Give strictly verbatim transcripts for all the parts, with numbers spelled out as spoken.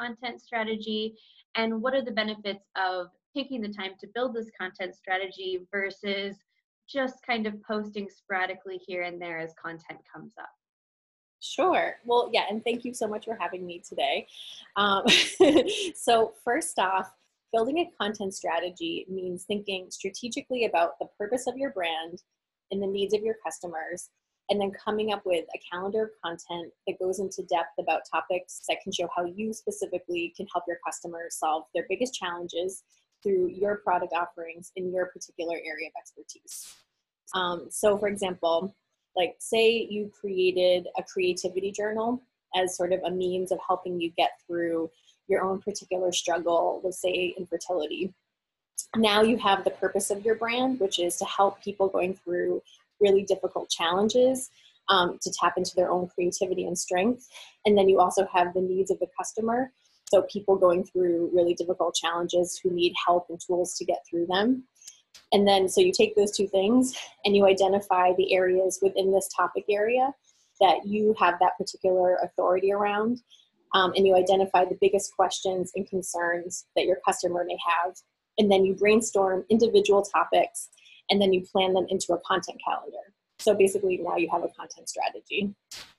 content strategy, and what are the benefits of taking the time to build this content strategy versus just kind of posting sporadically here and there as content comes up? Sure. Well, yeah, and thank you so much for having me today. Um, so first off, building a content strategy means thinking strategically about the purpose of your brand and the needs of your customers, and then coming up with a calendar of content that goes into depth about topics that can show how you specifically can help your customers solve their biggest challenges through your product offerings in your particular area of expertise. Um, so for example, like say you created a creativity journal as sort of a means of helping you get through your own particular struggle with, say, infertility. Now you have the purpose of your brand, which is to help people going through really difficult challenges um, to tap into their own creativity and strength. And then you also have the needs of the customer. So people going through really difficult challenges who need help and tools to get through them. And then, so you take those two things and you identify the areas within this topic area that you have that particular authority around. Um, and you identify the biggest questions and concerns that your customer may have. And then you brainstorm individual topics and then you plan them into a content calendar. So basically now you have a content strategy.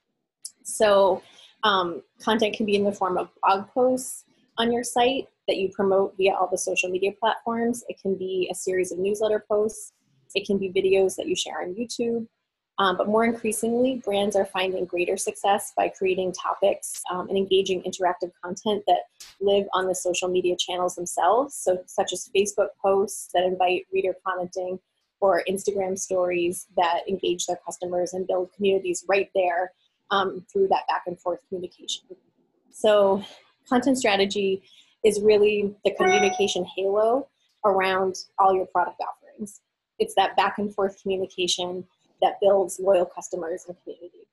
So um, content can be in the form of blog posts on your site that you promote via all the social media platforms. It can be a series of newsletter posts. It can be videos that you share on YouTube. Um, but more increasingly, brands are finding greater success by creating topics um, and engaging interactive content that live on the social media channels themselves, so such as Facebook posts that invite reader commenting, or Instagram stories that engage their customers and build communities right there um, through that back and forth communication. So content strategy is really the communication halo around all your product offerings. It's that back and forth communication that builds loyal customers and community.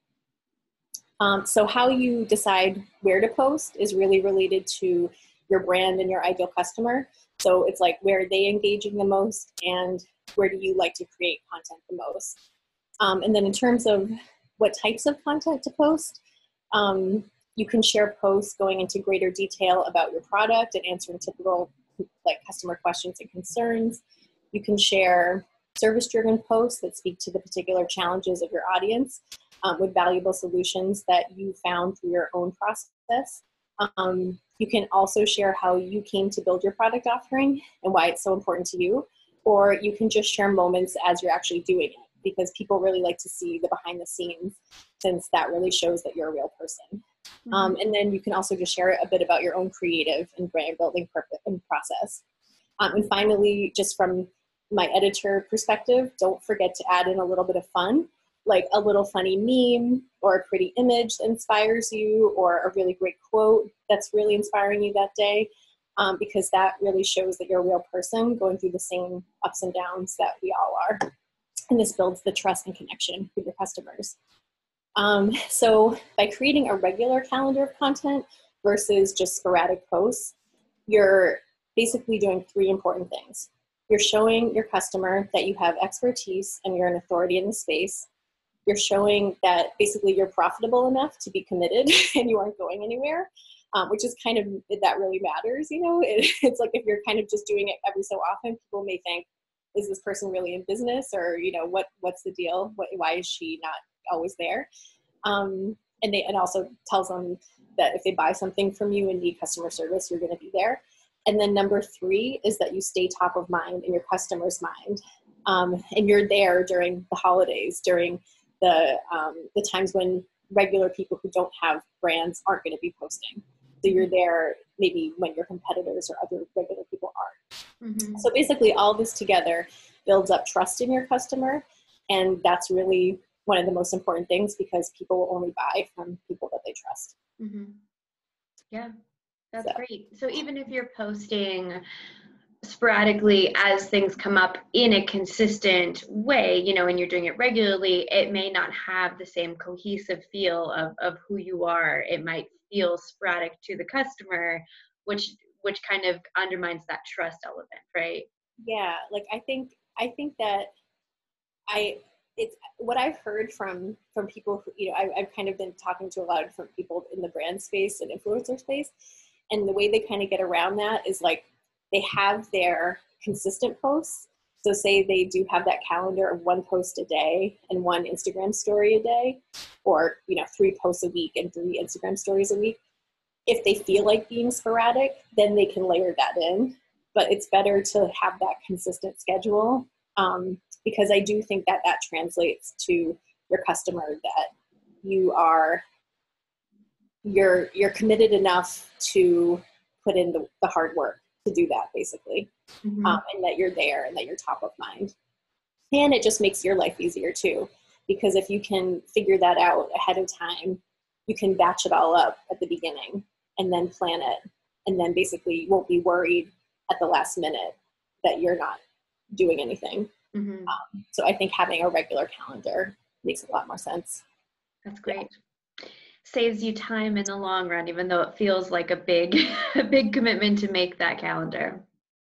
Um, so how you decide where to post is really related to your brand and your ideal customer. So it's like, where are they engaging the most and where do you like to create content the most? Um, and then in terms of what types of content to post, um, you can share posts going into greater detail about your product and answering typical like customer questions and concerns. You can share service-driven posts that speak to the particular challenges of your audience um, with valuable solutions that you found through your own process. Um, you can also share how you came to build your product offering and why it's so important to you, or you can just share moments as you're actually doing it, because people really like to see the behind the scenes, since that really shows that you're a real person. Mm-hmm. Um, and then you can also just share a bit about your own creative and brand building purpose and process. Um, and finally, just from my editor perspective, don't forget to add in a little bit of fun, like a little funny meme or a pretty image that inspires you, or a really great quote that's really inspiring you that day, um, because that really shows that you're a real person going through the same ups and downs that we all are. And this builds the trust and connection with your customers. Um, so by creating a regular calendar of content versus just sporadic posts, you're basically doing three important things. You're showing your customer that you have expertise and you're an authority in the space. You're showing that basically you're profitable enough to be committed and you aren't going anywhere, um, which is kind of, that really matters, you know? It, it's like if you're kind of just doing it every so often, people may think, is this person really in business? Or, you know, what what's the deal? What, why is she not always there? Um, and they, it also tells them that if they buy something from you and need customer service, you're gonna be there. And then number three is that you stay top of mind in your customer's mind. Um, and you're there during the holidays, during the, um, the times when regular people who don't have brands aren't going to be posting. So you're there maybe when your competitors or other regular people aren't. Mm-hmm. So basically all this together builds up trust in your customer. And that's really one of the most important things, because people will only buy from people that they trust. Mm-hmm. Yeah. That's so. great. So even if you're posting sporadically as things come up in a consistent way, you know, and you're doing it regularly, it may not have the same cohesive feel of, of who you are. It might feel sporadic to the customer, which which kind of undermines that trust element, right? Yeah, like I think I think that I it's what I've heard from from people who, you know, I, I've kind of been talking to a lot of different people in the brand space and influencer space. And the way they kind of get around that is like they have their consistent posts. So say they do have that calendar of one post a day and one Instagram story a day, or, you know, three posts a week and three Instagram stories a week. If they feel like being sporadic, then they can layer that in. But it's better to have that consistent schedule, um, because I do think that that translates to your customer, that you are, you're, you're committed enough to put in the, the hard work to do that, basically. Mm-hmm. um, and that you're there and that you're top of mind. And it just makes your life easier too, because if you can figure that out ahead of time, you can batch it all up at the beginning and then plan it. And then basically you won't be worried at the last minute that you're not doing anything. Mm-hmm. Um, so I think having a regular calendar makes a lot more sense. That's great. Yeah. Saves you time in the long run, even though it feels like a big, a big commitment to make that calendar.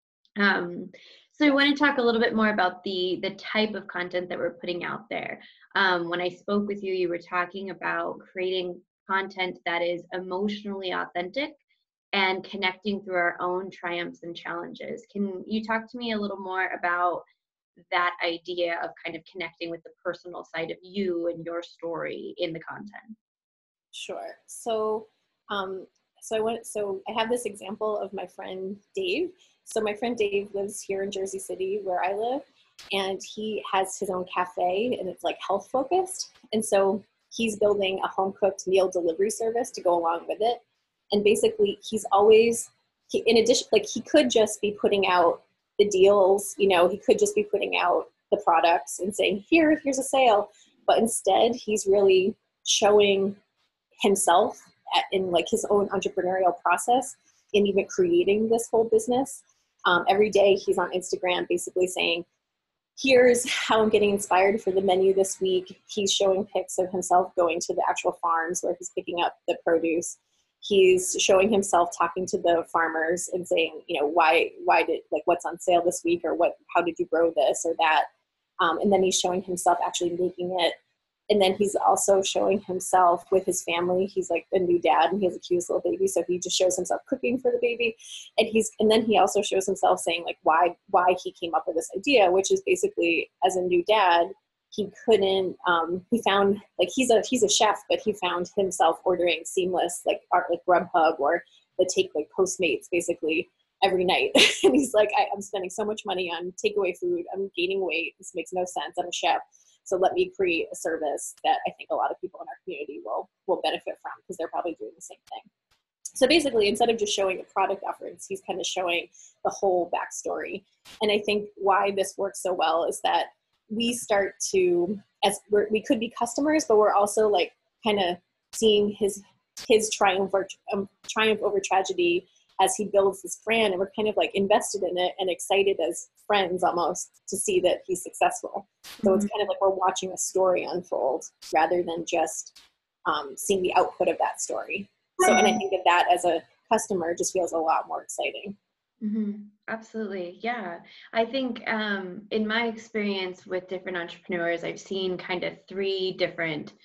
Um, so I want to talk a little bit more about the the type of content that we're putting out there. Um, when I spoke with you, you were talking about creating content that is emotionally authentic and connecting through our own triumphs and challenges. Can you talk to me a little more about that idea of kind of connecting with the personal side of you and your story in the content? Sure. So, um, so I went, so I have this example of my friend Dave. So my friend Dave lives here in Jersey City where I live, and he has his own cafe, and it's like health focused. And so he's building a home cooked meal delivery service to go along with it. And basically he's always, he, in addition, like he could just be putting out the deals, you know, he could just be putting out the products and saying, here, here's a sale. But instead he's really showing himself at, in like his own entrepreneurial process in even creating this whole business. Um, every day he's on Instagram basically saying, here's how I'm getting inspired for the menu this week. He's showing pics of himself going to the actual farms where he's picking up the produce. He's showing himself talking to the farmers and saying, you know, why, why did, like, what's on sale this week, or what, how did you grow this or that? Um, and then he's showing himself actually making it. And then he's also showing himself with his family. He's like a new dad, and he has a cute little baby. So he just shows himself cooking for the baby. And he's, and then he also shows himself saying like why, why he came up with this idea, which is basically, as a new dad, he couldn't, um, he found like, he's a, he's a chef, but he found himself ordering Seamless, like art, like Grubhub or the take like Postmates basically every night. And he's like, I, I'm spending so much money on takeaway food. I'm gaining weight. This makes no sense. I'm a chef. So let me create a service that I think a lot of people in our community will will benefit from, because they're probably doing the same thing. So basically, instead of just showing the product offerings, he's kind of showing the whole backstory. And I think why this works so well is that we start to, as we're, we could be customers, but we're also like kind of seeing his his triumph or um, triumph over tragedy as he builds this brand, and we're kind of like invested in it and excited as friends almost to see that he's successful. So mm-hmm. It's kind of like we're watching a story unfold rather than just um, seeing the output of that story. So, and I think that that as a customer just feels a lot more exciting. Mm-hmm. Absolutely. Yeah. I think um, in my experience with different entrepreneurs, I've seen kind of three different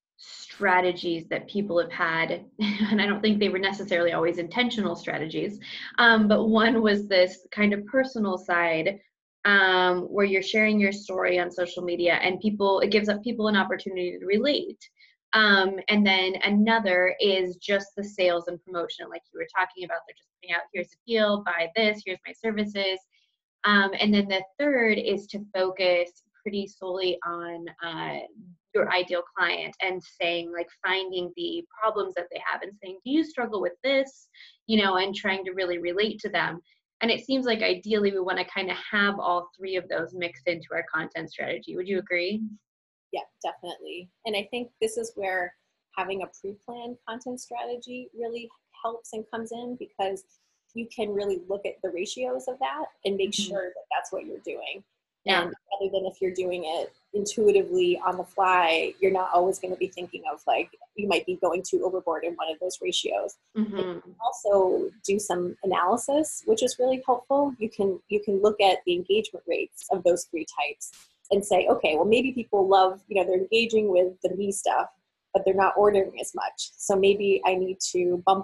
strategies that people have had, and I don't think they were necessarily always intentional strategies, um, but one was this kind of personal side um, where you're sharing your story on social media, and people, it gives up people an opportunity to relate. Um, and then another is just the sales and promotion, like you were talking about. They're just putting out, here's a deal, buy this, here's my services. Um, and then the third is to focus pretty solely on uh, your ideal client, and saying like finding the problems that they have and saying, do you struggle with this, you know, and trying to really relate to them. And it seems like ideally we want to kind of have all three of those mixed into our content strategy. Would you agree? Yeah, definitely. And I think this is where having a pre-planned content strategy really helps and comes in, because you can really look at the ratios of that and make mm-hmm. sure that that's what you're doing. Yeah. And rather than if you're doing it intuitively on the fly, you're not always going to be thinking of like, you might be going too overboard in one of those ratios. Mm-hmm. You can also do some analysis, which is really helpful. You can, you can look at the engagement rates of those three types and say, okay, well, maybe people love, you know, they're engaging with the me stuff, but they're not ordering as much. So maybe I need to bump up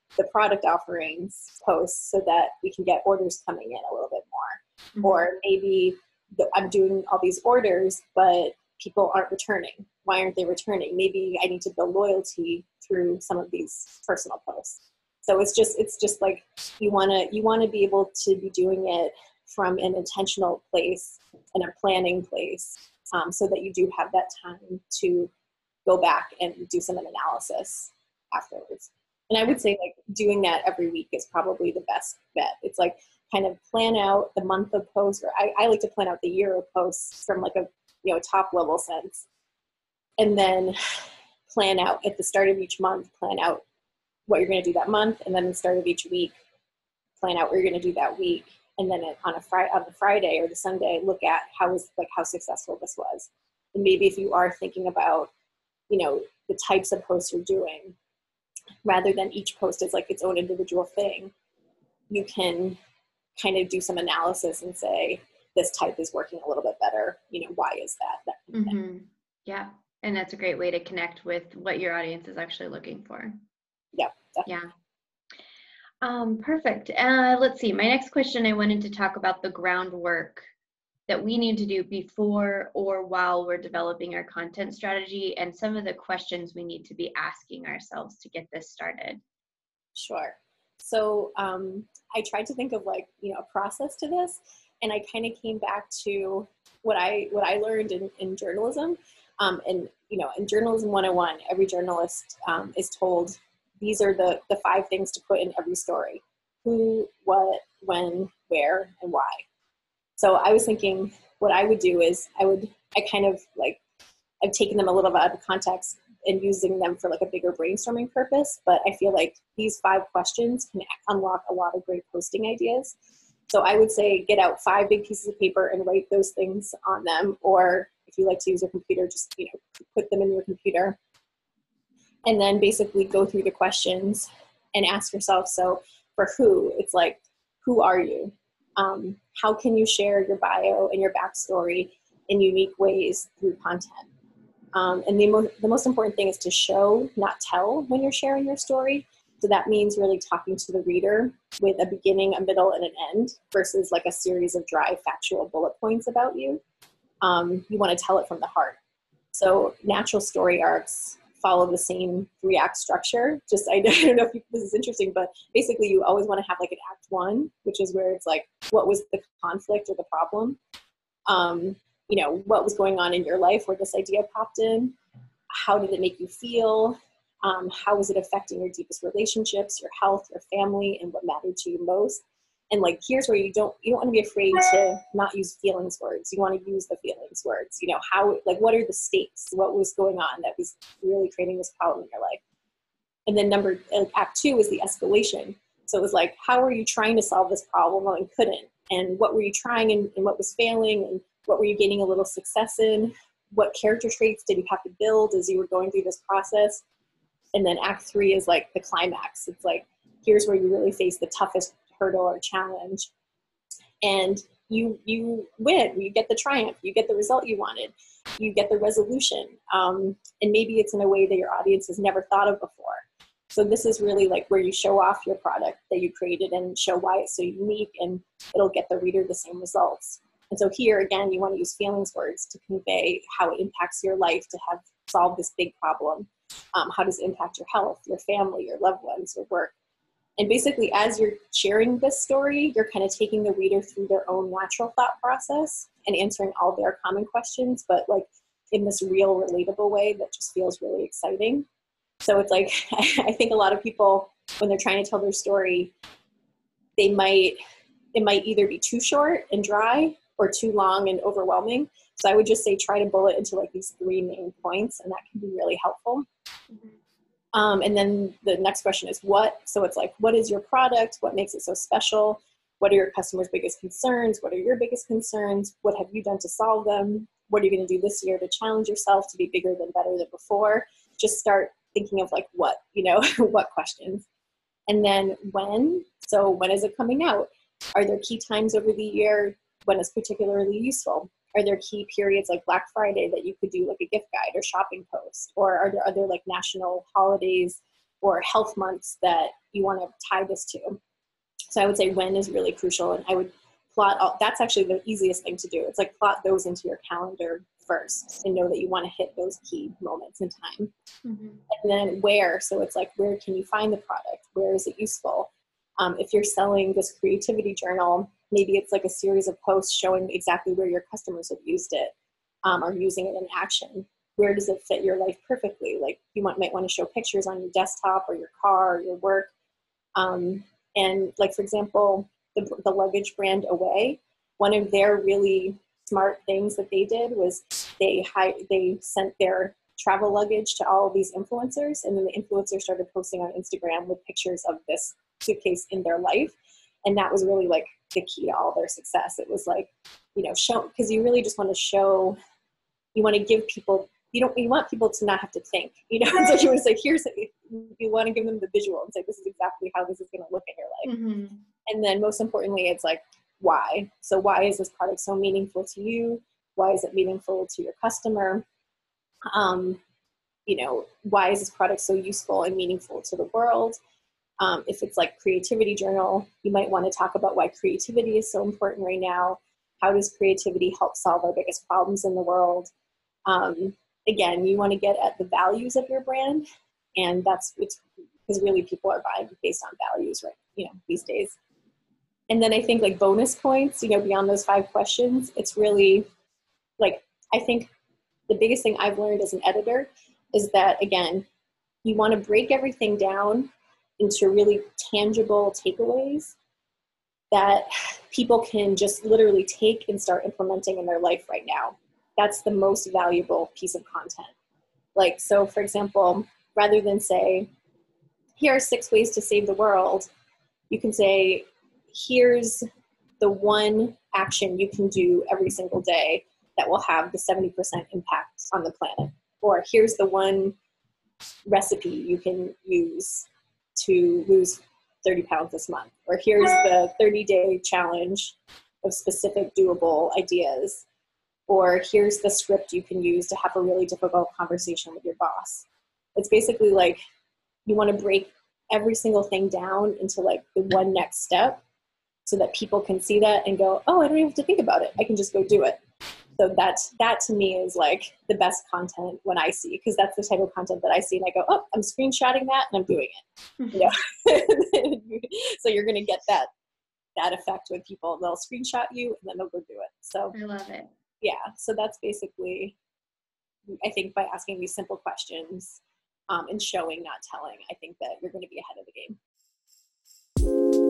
the product offerings posts so that we can get orders coming in a little bit more. Mm-hmm. Or maybe the, I'm doing all these orders, but people aren't returning. Why aren't they returning? Maybe I need to build loyalty through some of these personal posts. So it's just, it's just like, you want to, you want to be able to be doing it from an intentional place and a planning place, um, so that you do have that time to go back and do some analysis afterwards. And I would say like doing that every week is probably the best bet. It's like kind of plan out the month of posts, or I, I like to plan out the year of posts from like a, you know, top level sense. And then plan out at the start of each month, plan out what you're going to do that month. And then at the start of each week, plan out what you're going to do that week. And then on a Friday, on the Friday or the Sunday, look at how was like how successful this was. And maybe if you are thinking about, you know, the types of posts you're doing, rather than each post is like its own individual thing, you can kind of do some analysis and say, this type is working a little bit better. You know, why is that? that kind of mm-hmm. Yeah. And that's a great way to connect with what your audience is actually looking for. Yeah. Definitely. Yeah. Um, perfect. Uh, let's see. My next question, I wanted to talk about the groundwork that we need to do before or while we're developing our content strategy, and some of the questions we need to be asking ourselves to get this started. Sure. So um, I tried to think of like, you know, a process to this, and I kind of came back to what I what I learned in, in journalism. Um, and, you know, in Journalism one oh one, every journalist um, is told these are the, the five things to put in every story: who, what, when, where, and why. So I was thinking what I would do is I would, I kind of like, I've taken them a little bit out of context and using them for like a bigger brainstorming purpose. But I feel like these five questions can unlock a lot of great posting ideas. So I would say get out five big pieces of paper and write those things on them. Or if you like to use a computer, just, you know, put them in your computer. And then basically go through the questions and ask yourself, so for who, it's like, who are you? Um, how can you share your bio and your backstory in unique ways through content? Um, and the, mo- the most important thing is to show, not tell, when you're sharing your story. So that means really talking to the reader with a beginning, a middle, and an end versus like a series of dry factual bullet points about you. Um, you want to tell it from the heart. So natural story arcs follow the same three act structure. Just, I don't know if you, this is interesting, but basically you always want to have like an act one, which is where it's like, what was the conflict or the problem? Um, you know, what was going on in your life where this idea popped in? How did it make you feel? Um, how was it affecting your deepest relationships, your health, your family, and what mattered to you most? And like, here's where you don't, you don't want to be afraid to not use feelings words. You want to use the feelings words. You know, how, like, what are the stakes? What was going on that was really creating this problem in your life? And then number, uh, act two is the escalation. So it was like, how were you trying to solve this problem and couldn't? And what were you trying and, and what was failing? And what were you gaining a little success in? What character traits did you have to build as you were going through this process? And then act three is like the climax. It's like, here's where you really face the toughest hurdle or challenge. And you you win, you get the triumph, you get the result you wanted, you get the resolution. Um, and maybe it's in a way that your audience has never thought of before. So this is really like where you show off your product that you created and show why it's so unique, and it'll get the reader the same results. And so here again, you want to use feelings words to convey how it impacts your life to have solved this big problem. Um, how does it impact your health, your family, your loved ones, your work? And basically, as you're sharing this story, you're kind of taking the reader through their own natural thought process and answering all their common questions, but like in this real, relatable way that just feels really exciting. So it's like, I think a lot of people, when they're trying to tell their story, they might, it might either be too short and dry or too long and overwhelming. So I would just say try to bullet into like these three main points, and that can be really helpful. Mm-hmm. Um, and then the next question is what? So it's like, what is your product? What makes it so special? What are your customers' biggest concerns? What are your biggest concerns? What have you done to solve them? What are you going to do this year to challenge yourself to be bigger than better than before? Just start thinking of like what, you know, what questions. And then when, so when is it coming out? Are there key times over the year when it's particularly useful? Are there key periods like Black Friday that you could do like a gift guide or shopping post? Or are there other like national holidays or health months that you want to tie this to. So I would say when is really crucial, and I would plot all, that's actually the easiest thing to do. It's like plot those into your calendar first and know that you want to hit those key moments in time. Mm-hmm. And then where, so it's like, where can you find the product? Where is it useful? Um, if you're selling this creativity journal, maybe it's like a series of posts showing exactly where your customers have used it, um, or using it in action. Where does it fit your life perfectly? Like you might, might want to show pictures on your desktop or your car or your work. Um, and like, for example, the, the luggage brand Away, one of their really smart things that they did was they hi- they sent their travel luggage to all of these influencers, and then the influencers started posting on Instagram with pictures of this suitcase in their life. And that was really like the key to all their success. It was like, you know, show, because you really just want to show, you want to give people, you don't, you want people to not have to think, you know, so you want to say, here's, you want to give them the visual and say, this is exactly how this is going to look in your life. Mm-hmm. And then most importantly, it's like, why? So why is this product so meaningful to you? Why is it meaningful to your customer? Um, you know, why is this product so useful and meaningful to the world? Um, if it's like creativity journal, you might want to talk about why creativity is so important right now. How does creativity help solve our biggest problems in the world? Um, again, you want to get at the values of your brand, and that's it's because really people are buying based on values, right? You know, these days. And then I think like bonus points, you know, beyond those five questions, it's really like, I think the biggest thing I've learned as an editor is that, again, you want to break everything down into really tangible takeaways that people can just literally take and start implementing in their life right now. That's the most valuable piece of content. Like, so for example, rather than say, here are six ways to save the world, you can say, here's the one action you can do every single day that will have the seventy percent impact on the planet. Or here's the one recipe you can use to lose thirty pounds this month. Or here's the thirty day challenge of specific doable ideas. Or here's the script you can use to have a really difficult conversation with your boss. It's basically like you want to break every single thing down into like the one next step so that people can see that and go, oh, I don't even have to think about it. I can just go do it. So that, that to me is like the best content when I see, because that's the type of content that I see and I go, oh, I'm screenshotting that and I'm doing it. You know? So you're going to get that, that effect with people. They'll screenshot you and then they'll go do it. So I love it. Yeah. So that's basically, I think by asking these simple questions um, and showing, not telling, I think that you're going to be ahead of the game.